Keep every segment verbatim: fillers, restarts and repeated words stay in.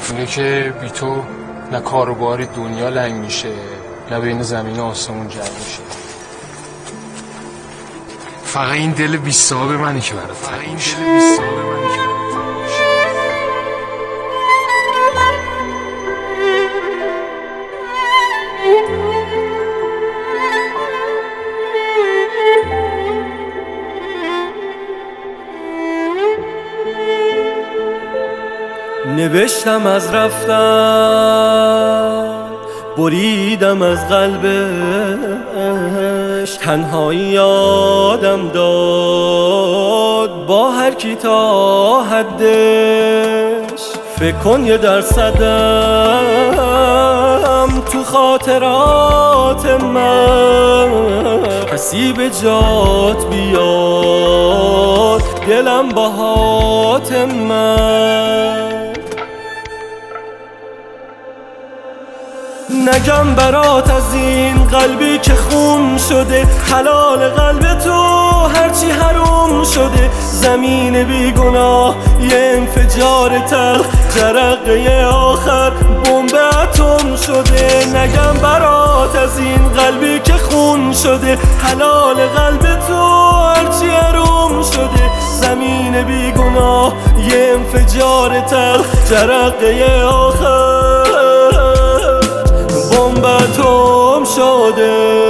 اینه که بی تو نه کاروباری دنیا لنگ میشه، نه بین زمین و آسمون جنگ میشه. فقط این دل بی صاحب منی که برات فقط این دل بی صاحب منی که برات نوشتم از رفتن، بریدم از قلبش، تنهایی یادم داد با هر کی تا حدش. فکر کن یه درصدم تو خاطرات من کسی به جات بیاد، دلم باهات من. نگم برات از این قلبی که خون شده، حلال قلب تو هرچی حروم شده. زمین بیگناه یه انفجار تلخ، جرقه آخر بمب اتم شده. نگم برات از این قلبی که خون شده، حلال قلب تو هرچی حروم شده. زمین بیگناه یه انفجار تلخ، جرقه آخر بمب اتم شده.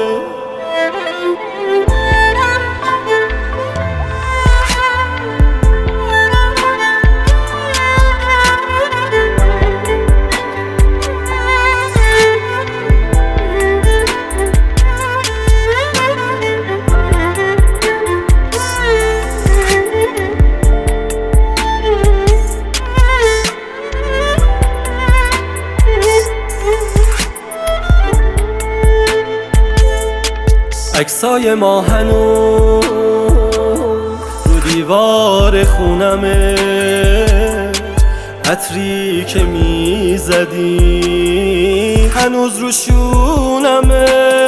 عکسای ما هنوز رو دیوار خونمه، عطری که میزدی هنوز رو شونمه.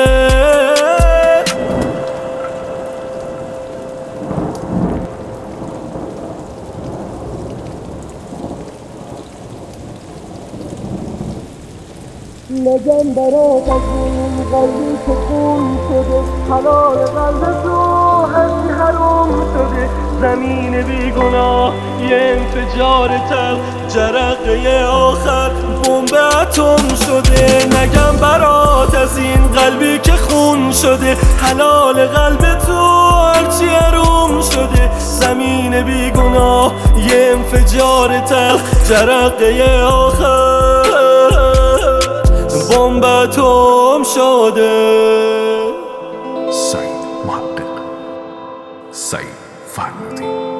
نگم برات از این قلبی که خون شده، حلال قلب تو هرچی حروم شده. زمین بیگناه یه انفجار تلخ، جرقه آخر بمب اتم شده. نگم برات از این قلبی که خون شده، حلال قلب تو هرچی حروم شده. زمین بیگناه یه انفجار تلخ، جرقه آخر بمب اتم شده. سعید محقق، سعید فرمودی.